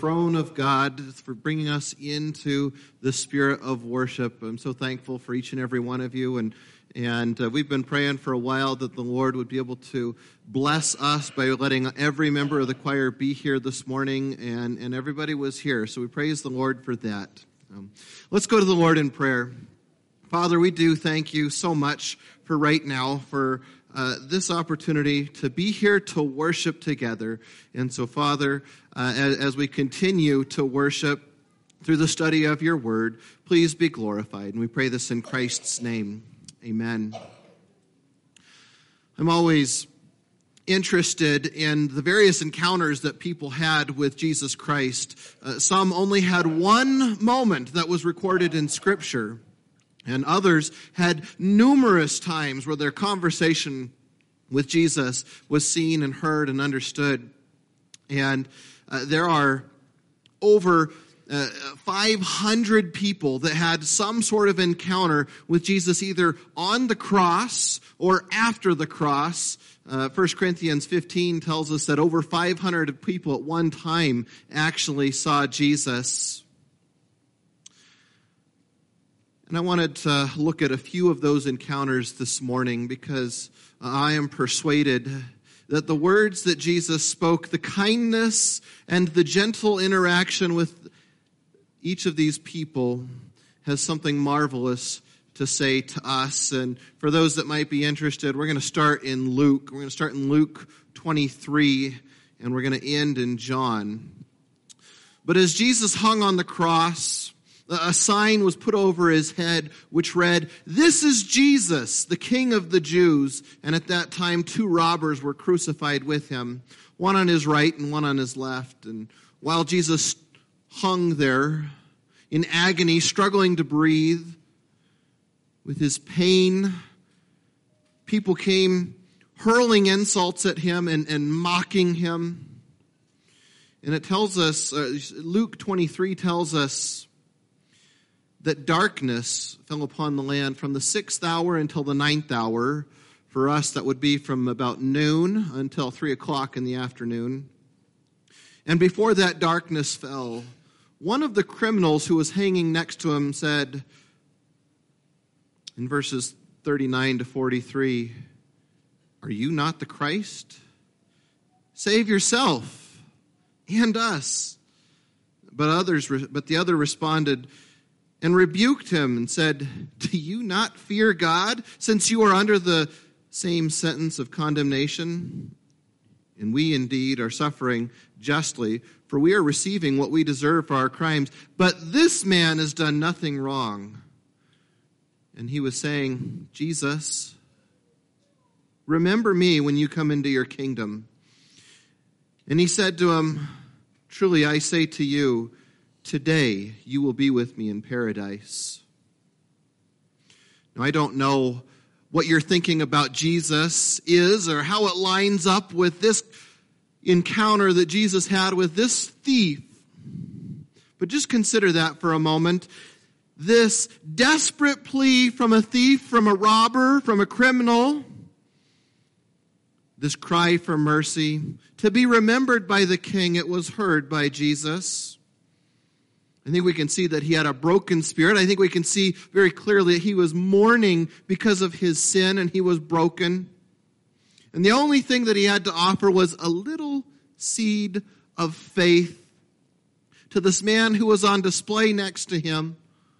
throne of God, for bringing us into the spirit of worship. I'm so thankful for each and every one of you, and we've been praying for a while that the Lord would be able to bless us by letting every member of the choir be here this morning, and everybody was here, so we praise the Lord for that. Let's go to the Lord in prayer. Father, we do thank you so much for right now, for this opportunity to be here to worship together. And so, Father, as we continue to worship through the study of your word, please be glorified. And we pray this in Christ's name. Amen. I'm always interested in the various encounters that people had with Jesus Christ. Some only had one moment that was recorded in Scripture, and others had numerous times where their conversation with Jesus was seen and heard and understood. And there are over 500 people that had some sort of encounter with Jesus either on the cross or after the cross. 1 Corinthians 15 tells us that over 500 people at one time actually saw Jesus. And I wanted to look at a few of those encounters this morning because I am persuaded that the words that Jesus spoke, the kindness and the gentle interaction with each of these people has something marvelous to say to us. And for those that might be interested, we're going to start in Luke. We're going to start in Luke 23, and we're going to end in John. But as Jesus hung on the cross, a sign was put over his head which read, "This is Jesus, the King of the Jews." And at that time, 2 robbers were crucified with him, one on his right and one on his left. And while Jesus hung there in agony, struggling to breathe with his pain, people came hurling insults at him and mocking him. And it tells us, Luke 23 tells us that darkness fell upon the land from the 6th hour until the 9th hour. For us, that would be from about noon until 3 o'clock in the afternoon. And before that darkness fell, one of the criminals who was hanging next to him said, in verses 39 to 43, "Are you not the Christ? Save yourself and us." But the other responded and rebuked him and said, "Do you not fear God, since you are under the same sentence of condemnation? And we indeed are suffering justly, for we are receiving what we deserve for our crimes. But this man has done nothing wrong." And he was saying, "Jesus, remember me when you come into your kingdom." And he said to him, "Truly I say to you, today you will be with me in paradise." Now, I don't know what you're thinking about Jesus is or how it lines up with this encounter that Jesus had with this thief. But just consider that for a moment. This desperate plea from a thief, from a robber, from a criminal, this cry for mercy, to be remembered by the king, it was heard by Jesus. I think we can see that he had a broken spirit. I think we can see very clearly that he was mourning because of his sin and he was broken. And the only thing that he had to offer was a little seed of faith to this man who was on display next to him,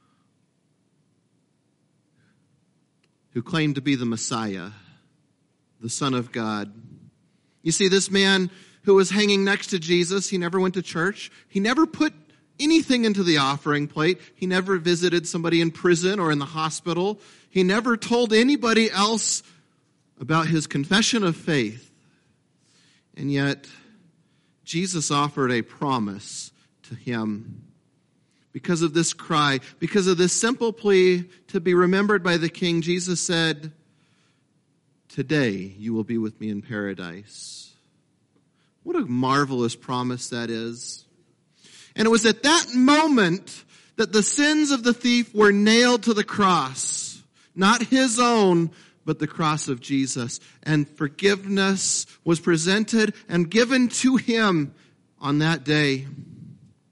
who claimed to be the Messiah, the Son of God. You see, this man who was hanging next to Jesus, he never went to church. He never put anything into the offering plate. He never visited somebody in prison or in the hospital. He never told anybody else about his confession of faith. And yet, Jesus offered a promise to him. Because of this cry, because of this simple plea to be remembered by the king, Jesus said, "Today you will be with me in paradise." What a marvelous promise that is. And it was at that moment that the sins of the thief were nailed to the cross. Not his own, but the cross of Jesus. And forgiveness was presented and given to him on that day.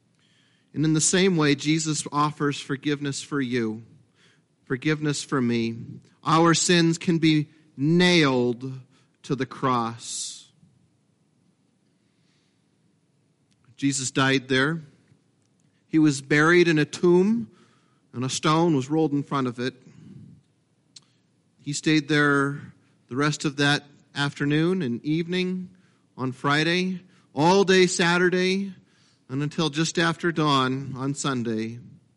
And in the same way, Jesus offers forgiveness for you, forgiveness for me. Our sins can be nailed to the cross. Jesus died there. He was buried in a tomb, and a stone was rolled in front of it. He stayed there the rest of that afternoon and evening on Friday, all day Saturday, and until just after dawn on Sunday.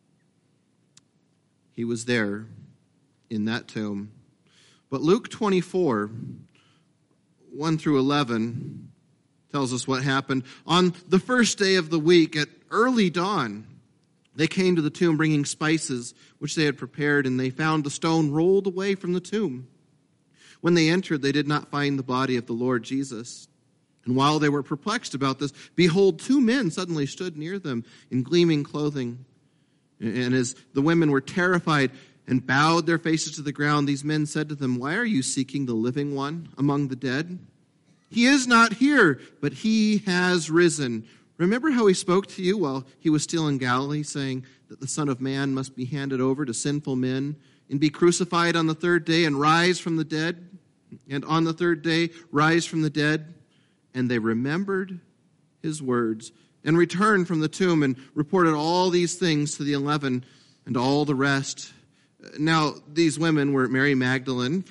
He was there in that tomb. But Luke 24, 1 through 11, tells us what happened. On the first day of the week, at early dawn, they came to the tomb bringing spices, which they had prepared, and they found the stone rolled away from the tomb. When they entered, they did not find the body of the Lord Jesus. And while they were perplexed about this, behold, two men suddenly stood near them in gleaming clothing. And as the women were terrified and bowed their faces to the ground, these men said to them, "Why are you seeking the living one among the dead? He is not here, but he has risen. Remember how he spoke to you while he was still in Galilee, saying that the Son of Man must be handed over to sinful men and be crucified on the third day and rise from the dead, and on the third day rise from the dead?" And they remembered his words and returned from the tomb and reported all these things to the 11 and all the rest. Now, these women were Mary Magdalene,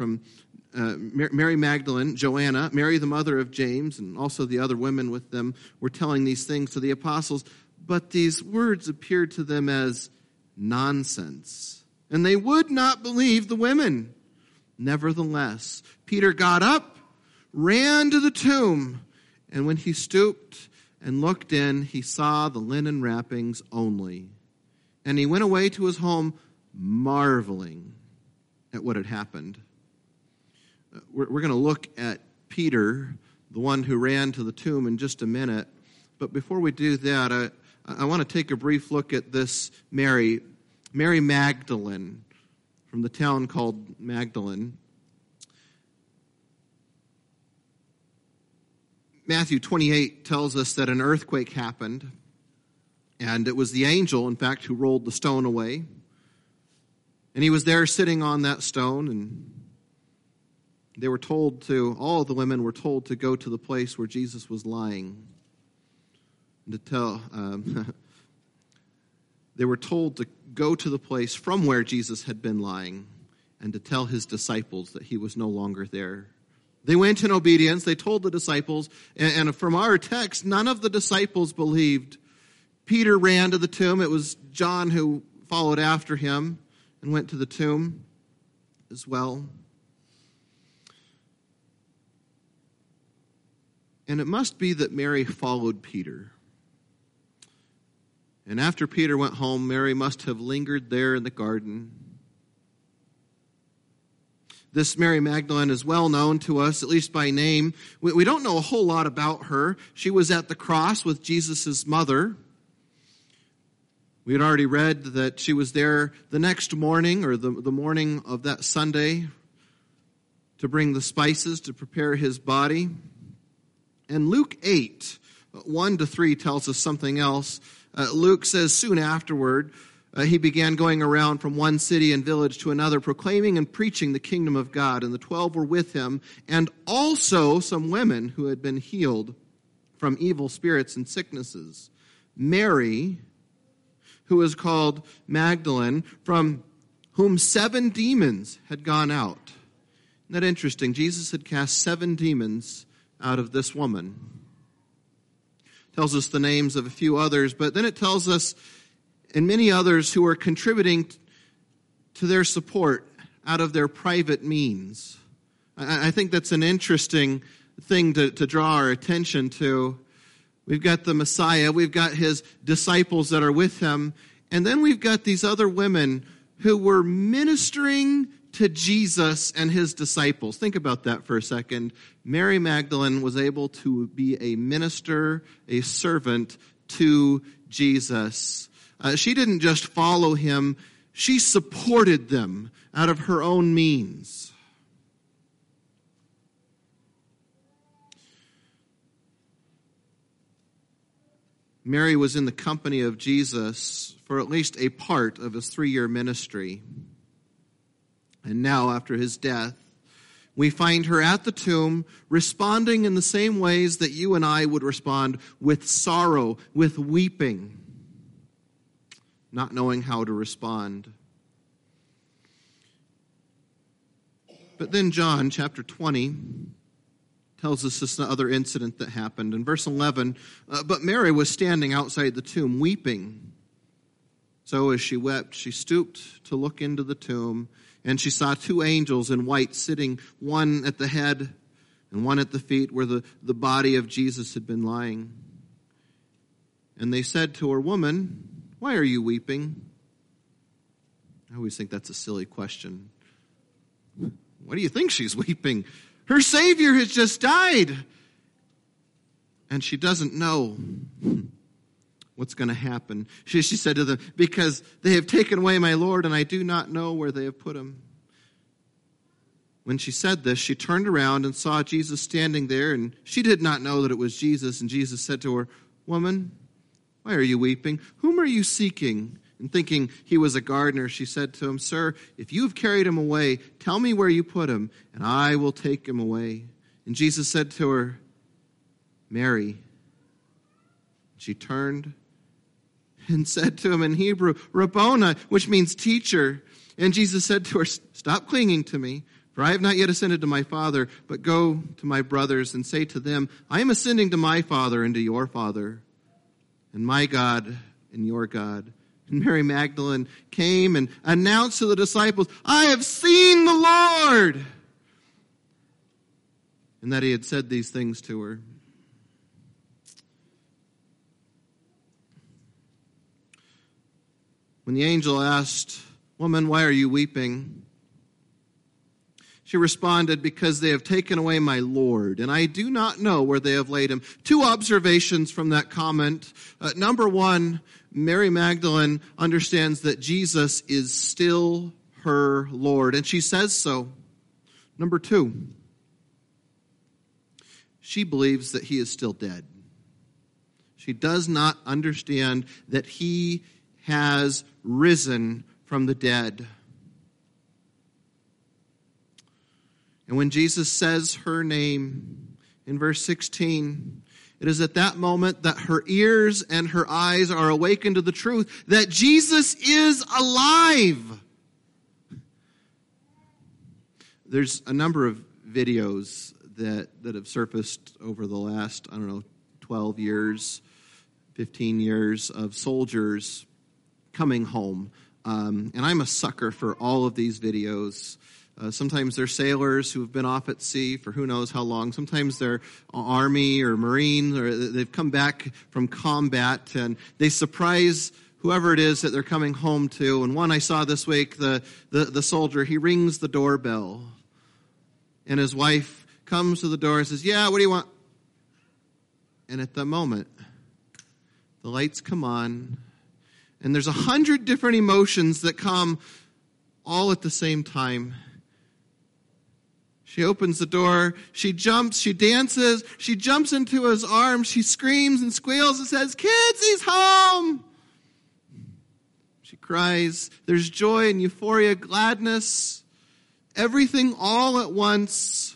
Joanna, Mary the mother of James, and also the other women with them were telling these things to the apostles. But these words appeared to them as nonsense, and they would not believe the women. Nevertheless, Peter got up, ran to the tomb, and when he stooped and looked in, he saw the linen wrappings only. And he went away to his home, marveling at what had happened. We're going to look at Peter, the one who ran to the tomb, in just a minute. But before we do that, I want to take a brief look at this Mary Magdalene, from the town called Magdalene. Matthew 28 tells us that an earthquake happened, and it was the angel, in fact, who rolled the stone away. And he was there sitting on that stone, and they were told to, all of the women were told to go to the place where Jesus was lying. And to tell, they were told to go to the place from where Jesus had been lying and to tell his disciples that he was no longer there. They went in obedience. They told the disciples, and from our text, none of the disciples believed. Peter ran to the tomb. It was John who followed after him and went to the tomb as well. And it must be that Mary followed Peter. And after Peter went home, Mary must have lingered there in the garden. This Mary Magdalene is well known to us, at least by name. We don't know a whole lot about her. She was at the cross with Jesus' mother. We had already read that she was there the next morning, or the morning of that Sunday, to bring the spices to prepare his body. And Luke 8, 1-3 tells us something else. Luke says, soon afterward, he began going around from one city and village to another, proclaiming and preaching the kingdom of God. And the 12 were with him, and also some women who had been healed from evil spirits and sicknesses. Mary, who is called Magdalene, from whom 7 demons had gone out. Isn't that interesting? Jesus had cast 7 demons out of this woman. Tells us the names of a few others, but then it tells us and many others who are contributing to their support out of their private means. I think that's an interesting thing to draw our attention to. We've got the Messiah, we've got his disciples that are with him, and then we've got these other women who were ministering to Jesus and his disciples. Think about that for a second. Mary Magdalene was able to be a minister, a servant to Jesus. She didn't just follow him, she supported them out of her own means. Mary was in the company of Jesus for at least a part of his 3-year ministry. And now, after his death, we find her at the tomb responding in the same ways that you and I would respond, with sorrow, with weeping, not knowing how to respond. But then John chapter 20 tells us this other incident that happened. In verse 11, but Mary was standing outside the tomb weeping. So as she wept, she stooped to look into the tomb, and she saw 2 angels in white sitting, one at the head and one at the feet where the body of Jesus had been lying. And they said to her, "Woman, why are you weeping?" I always think that's a silly question. Why do you think she's weeping? Her Savior has just died. And she doesn't know what's going to happen. She said to them, "Because they have taken away my Lord, and I do not know where they have put him." When she said this, she turned around and saw Jesus standing there, and she did not know that it was Jesus. And Jesus said to her, "Woman, why are you weeping? Whom are you seeking?" And thinking he was a gardener, she said to him, "Sir, if you have carried him away, tell me where you put him, and I will take him away." And Jesus said to her, "Mary." She turned and said to him in Hebrew, "Rabboni," which means teacher. And Jesus said to her, "Stop clinging to me, for I have not yet ascended to my Father, but go to my brothers and say to them, I am ascending to my Father and to your Father, and my God and your God." And Mary Magdalene came and announced to the disciples, "I have seen the Lord," and that he had said these things to her. When the angel asked, "Woman, why are you weeping?" she responded, "Because they have taken away my Lord, and I do not know where they have laid him." 2 observations from that comment. Number 1, Mary Magdalene understands that Jesus is still her Lord, and she says so. Number 2, she believes that he is still dead. She does not understand that he has risen from the dead. And when Jesus says her name in verse 16, it is at that moment that her ears and her eyes are awakened to the truth that Jesus is alive. There's a number of videos that have surfaced over the last, 12 years, 15 years of soldiers coming home. And I'm a sucker for all of these videos. Sometimes they're sailors who have been off at sea for who knows how long. Sometimes they're Army or Marines, or they've come back from combat, and they surprise whoever it is that they're coming home to. And one I saw this week, the soldier, he rings the doorbell, and his wife comes to the door and says, "Yeah, what do you want?" And at the moment, the lights come on, and there's 100 different emotions that come all at the same time. She opens the door, she jumps, she dances, she jumps into his arms, she screams and squeals and says, "Kids, he's home!" She cries. There's joy and euphoria, gladness, everything all at once.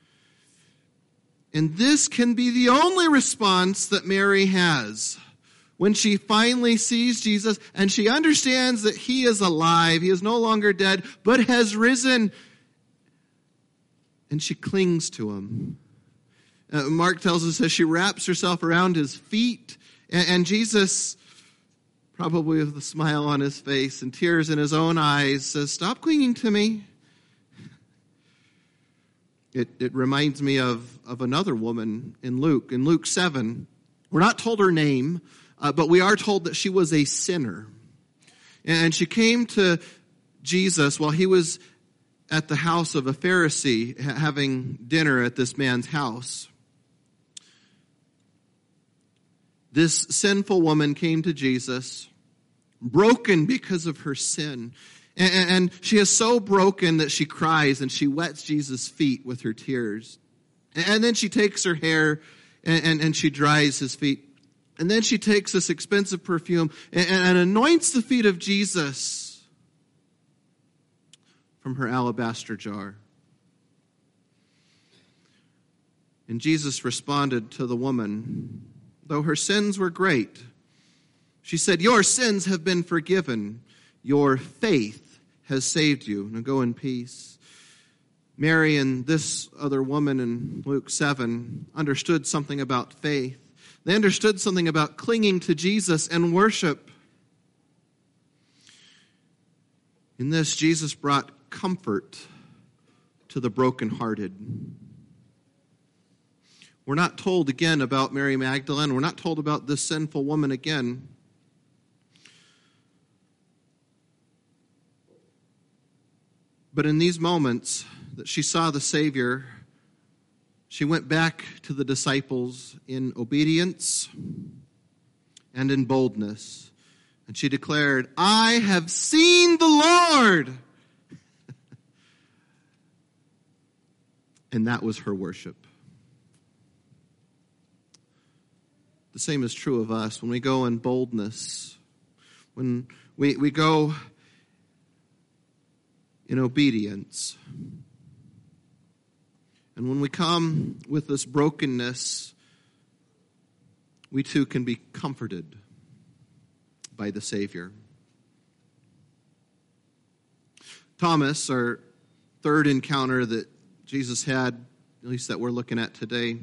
And this can be the only response that Mary has when she finally sees Jesus and she understands that he is alive. He is no longer dead, but has risen. And she clings to him. Mark tells us that she wraps herself around his feet. And Jesus, probably with a smile on his face and tears in his own eyes, says, "Stop clinging to me." It reminds me of another woman in Luke. In Luke 7, we're not told her name, but we are told that she was a sinner. And she came to Jesus while he was at the house of a Pharisee, having dinner at this man's house. This sinful woman came to Jesus, broken because of her sin. And she is so broken that she cries and she wets Jesus' feet with her tears. And then she takes her hair and she dries his feet And then she takes this expensive perfume and anoints the feet of Jesus from her alabaster jar. And Jesus responded to the woman, though her sins were great. She said, "Your sins have been forgiven. Your faith has saved you. Now go in peace." Mary and this other woman in Luke 7 understood something about faith. They understood something about clinging to Jesus and worship. In this, Jesus brought comfort to the brokenhearted. We're not told again about Mary Magdalene. We're not told about this sinful woman again. But in these moments that she saw the Savior, she went back to the disciples in obedience and in boldness. And she declared, "I have seen the Lord." And that was her worship. The same is true of us when we go in boldness, when we go in obedience. And when we come with this brokenness, we too can be comforted by the Savior. Thomas, our third encounter that Jesus had, at least that we're looking at today.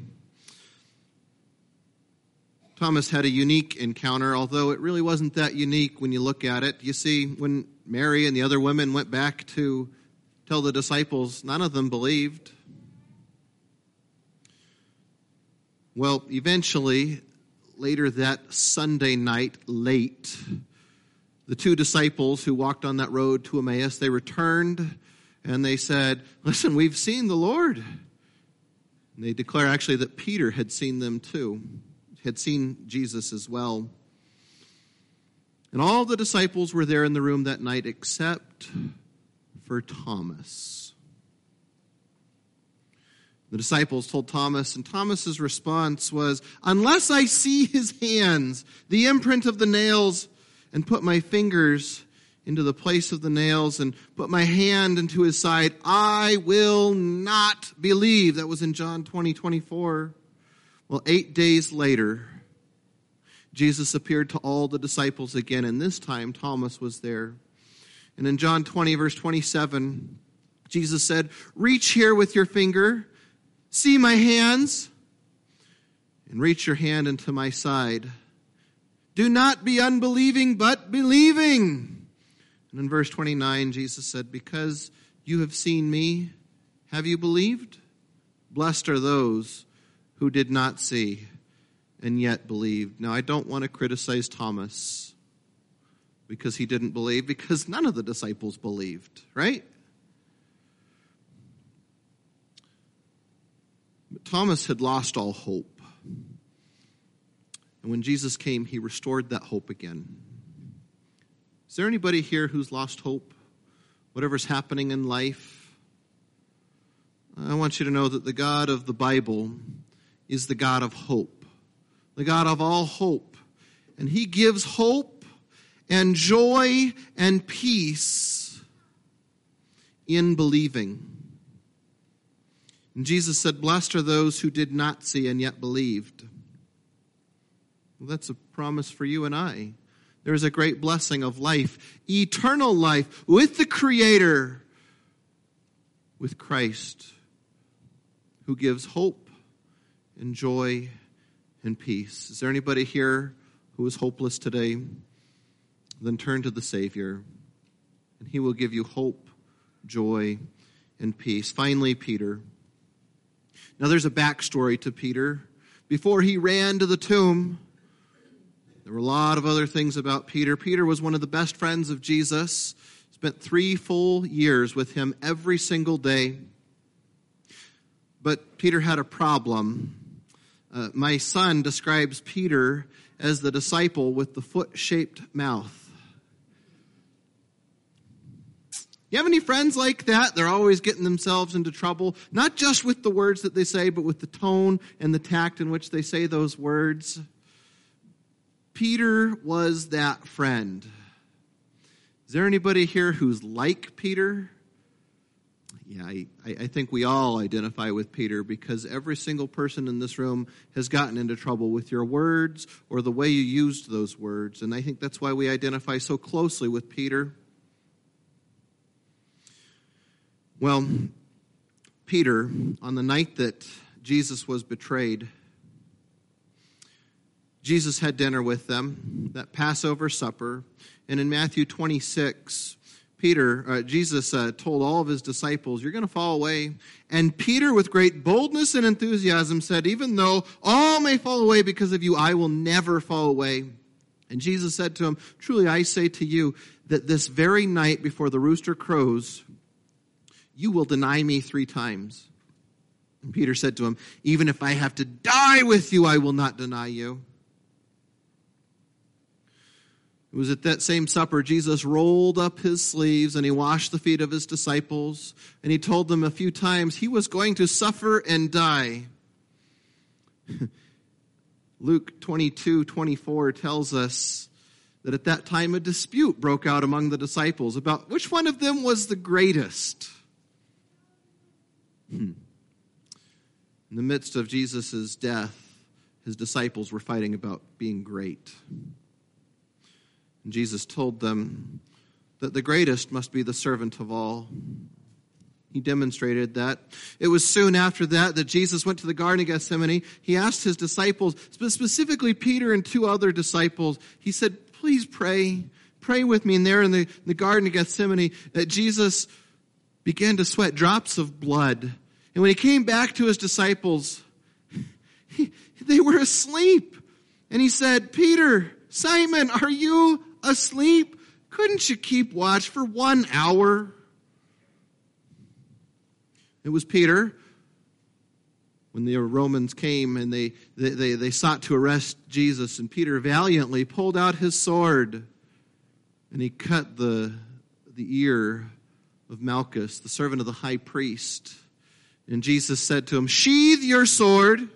Thomas had a unique encounter, although it really wasn't that unique when you look at it. You see, when Mary and the other women went back to tell the disciples, none of them believed. Well, eventually, later that Sunday night, late, the two disciples who walked on that road to Emmaus, they returned and they said, "Listen, we've seen the Lord." And they declare actually that Peter had seen them too, had seen Jesus as well. And all the disciples were there in the room that night except for Thomas. The disciples told Thomas, and Thomas's response was, "Unless I see his hands, the imprint of the nails, and put my fingers into the place of the nails, and put my hand into his side, I will not believe." That was in John 20:24. Well, 8 days later, Jesus appeared to all the disciples again, and this time Thomas was there. And in John 20, verse 27, Jesus said, "Reach here with your finger, see my hands, and reach your hand into my side. Do not be unbelieving, but believing." And in verse 29, Jesus said, "Because you have seen me, have you believed? Blessed are those who did not see and yet believed." Now, I don't want to criticize Thomas because he didn't believe, because none of the disciples believed, right? But Thomas had lost all hope. And when Jesus came, he restored that hope again. Is there anybody here who's lost hope? Whatever's happening in life? I want you to know that the God of the Bible is the God of hope, the God of all hope. And he gives hope and joy and peace in believing. And Jesus said, "Blessed are those who did not see and yet believed." Well, that's a promise for you and I. There is a great blessing of life, eternal life with the Creator, with Christ, who gives hope and joy and peace. Is there anybody here who is hopeless today? Then turn to the Savior, and he will give you hope, joy, and peace. Finally, Peter. Now, there's a backstory to Peter. Before he ran to the tomb, there were a lot of other things about Peter. Peter was one of the best friends of Jesus. Spent 3 full years with him every single day. But Peter had a problem. My son describes Peter as the disciple with the foot-shaped mouth. You have any friends like that? They're always getting themselves into trouble, not just with the words that they say, but with the tone and the tact in which they say those words. Peter was that friend. Is there anybody here who's like Peter? Yeah, I think we all identify with Peter because every single person in this room has gotten into trouble with your words or the way you used those words. And I think that's why we identify so closely with Peter. Well, Peter, on the night that Jesus was betrayed, Jesus had dinner with them, that Passover supper. And in Matthew 26, Jesus told all of his disciples, you're going to fall away. And Peter, with great boldness and enthusiasm, said, even though all may fall away because of you, I will never fall away. And Jesus said to him, truly I say to you that this very night before the rooster crows, you will deny me 3 times. And Peter said to him, even if I have to die with you, I will not deny you. It was at that same supper, Jesus rolled up his sleeves and he washed the feet of his disciples. And he told them a few times he was going to suffer and die. Luke 22:24 tells us that at that time a dispute broke out among the disciples about which one of them was the greatest. In the midst of Jesus' death, his disciples were fighting about being great. And Jesus told them that the greatest must be the servant of all. He demonstrated that. It was soon after that Jesus went to the Garden of Gethsemane. He asked his disciples, specifically Peter and 2 other disciples, he said, please pray. Pray with me. And there in the Garden of Gethsemane, Jesus began to sweat drops of blood. And when he came back to his disciples, they were asleep. And he said, Peter, Simon, are you asleep? Couldn't you keep watch for 1 hour? It was Peter, when the Romans came and they sought to arrest Jesus, and Peter valiantly pulled out his sword and he cut the ear of Malchus, the servant of the high priest. And Jesus said to him, sheathe your sword.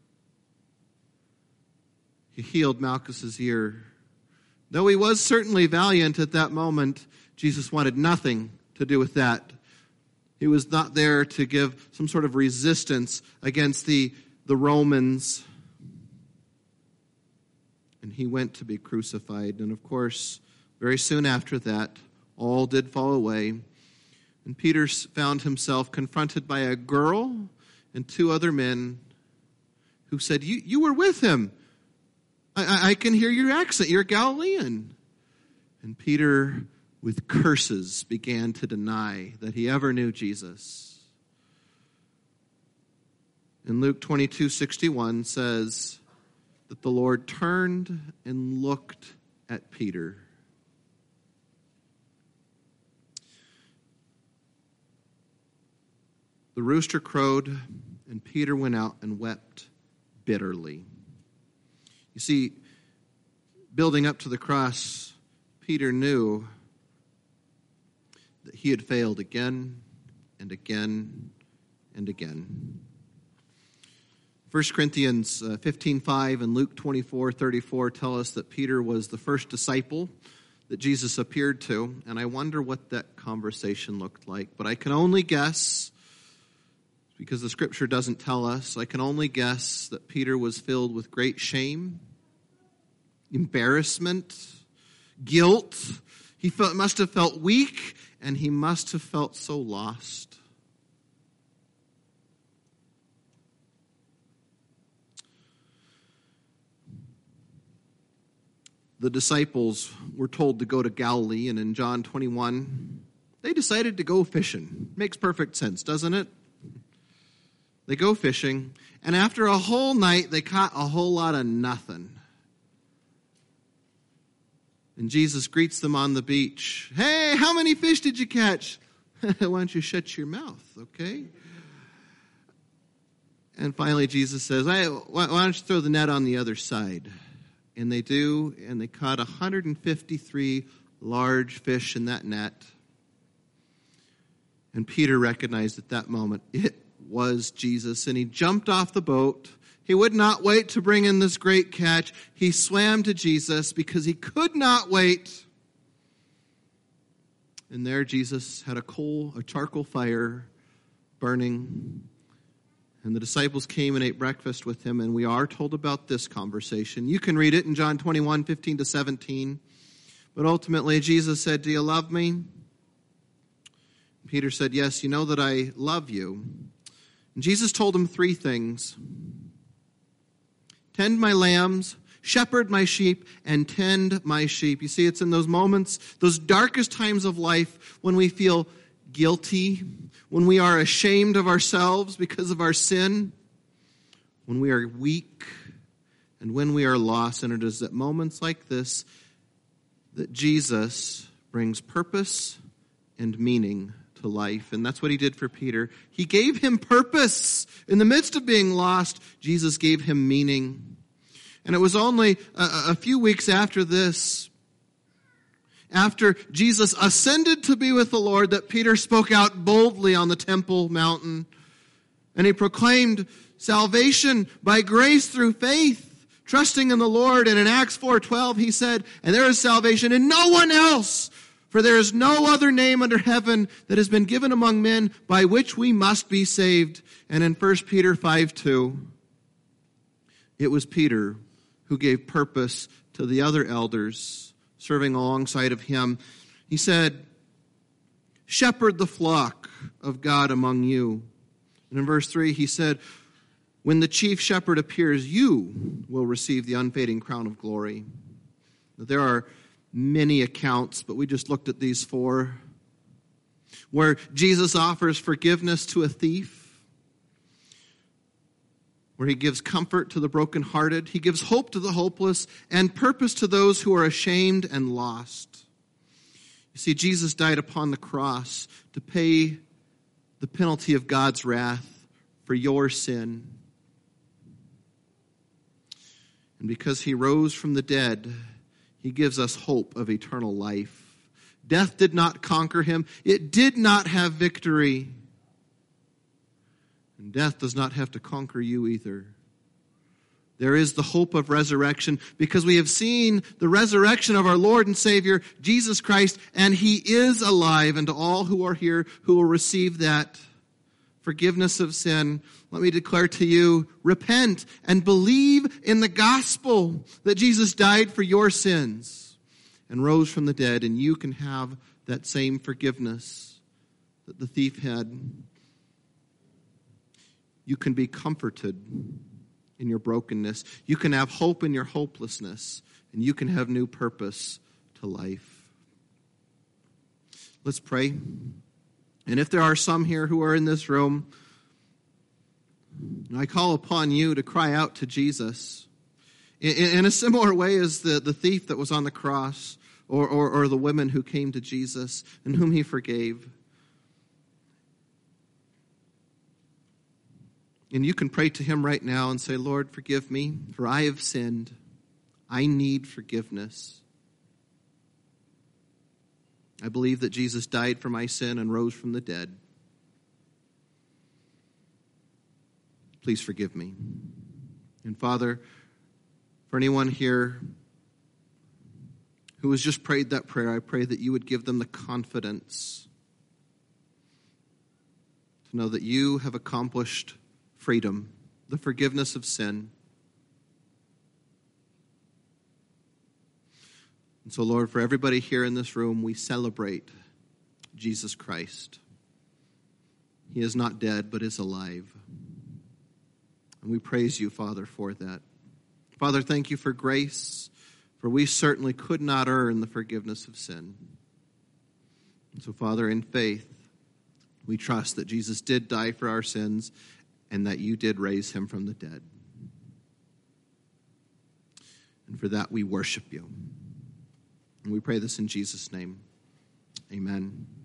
He healed Malchus's ear. Though he was certainly valiant at that moment, Jesus wanted nothing to do with that. He was not there to give some sort of resistance against the Romans. And he went to be crucified. And of course, very soon after that, all did fall away. And Peter found himself confronted by a girl and 2 other men who said, you were with him. I can hear your accent. You're Galilean. And Peter, with curses, began to deny that he ever knew Jesus. And Luke 22:61 says that the Lord turned and looked at Peter. The rooster crowed, and Peter went out and wept bitterly. You see, building up to the cross, Peter knew that he had failed again and again and again. 1 Corinthians 15:5 and Luke 24:34 tell us that Peter was the first disciple that Jesus appeared to, and I wonder what that conversation looked like. But I can only guess, because the scripture doesn't tell us, I can only guess that Peter was filled with great shame, embarrassment, guilt. He must have felt weak, and he must have felt so lost. The disciples were told to go to Galilee, and in John 21, they decided to go fishing. Makes perfect sense, doesn't it? They go fishing, and after a whole night, they caught a whole lot of nothing. And Jesus greets them on the beach. Hey, how many fish did you catch? Why don't you shut your mouth, okay? And finally, Jesus says, hey, why don't you throw the net on the other side? And they do, and they caught 153 large fish in that net. And Peter recognized at that moment, it was Jesus, and he jumped off the boat. He would not wait to bring in this great catch. He swam to Jesus because he could not wait. And there Jesus had a charcoal fire burning. And the disciples came and ate breakfast with him, and we are told about this conversation. You can read it in John 21, 15 to 17. But ultimately, Jesus said, "Do you love me?" Peter said, "Yes, you know that I love you." And Jesus told him three things: tend my lambs, shepherd my sheep, and tend my sheep. You see, it's in those moments, those darkest times of life, when we feel guilty, when we are ashamed of ourselves because of our sin, when we are weak, and when we are lost. And it is at moments like this that Jesus brings purpose and meaning to life. And that's what he did for Peter. He gave him purpose. In the midst of being lost, Jesus gave him meaning. And it was only a few weeks after this, after Jesus ascended to be with the Lord, that Peter spoke out boldly on the Temple Mountain. And he proclaimed salvation by grace through faith, trusting in the Lord. And in Acts 4:12 he said, "And there is salvation in no one else, for there is no other name under heaven that has been given among men by which we must be saved." And in 1 Peter 5:2, it was Peter who gave purpose to the other elders serving alongside of him. He said, "Shepherd the flock of God among you." And in verse 3 he said, "When the chief shepherd appears, you will receive the unfading crown of glory." There are many accounts, but we just looked at these four, where Jesus offers forgiveness to a thief, where he gives comfort to the brokenhearted, he gives hope to the hopeless, and purpose to those who are ashamed and lost. You see, Jesus died upon the cross to pay the penalty of God's wrath for your sin. And because he rose from the dead, he gives us hope of eternal life. Death did not conquer him. It did not have victory. And death does not have to conquer you either. There is the hope of resurrection because we have seen the resurrection of our Lord and Savior, Jesus Christ, and he is alive. And to all who are here who will receive that forgiveness of sin, let me declare to you, repent and believe in the gospel that Jesus died for your sins and rose from the dead, and you can have that same forgiveness that the thief had. You can be comforted in your brokenness. You can have hope in your hopelessness, and you can have new purpose to life. Let's pray. And if there are some here who are in this room, I call upon you to cry out to Jesus in a similar way as the thief that was on the cross, or the women who came to Jesus and whom he forgave. And you can pray to him right now and say, "Lord, forgive me, for I have sinned. I need forgiveness. I believe that Jesus died for my sin and rose from the dead. Please forgive me." And Father, for anyone here who has just prayed that prayer, I pray that you would give them the confidence to know that you have accomplished freedom, the forgiveness of sin. And so, Lord, for everybody here in this room, we celebrate Jesus Christ. He is not dead, but is alive. And we praise you, Father, for that. Father, thank you for grace, for we certainly could not earn the forgiveness of sin. And so, Father, in faith, we trust that Jesus did die for our sins and that you did raise him from the dead. And for that we worship you. And we pray this in Jesus' name. Amen.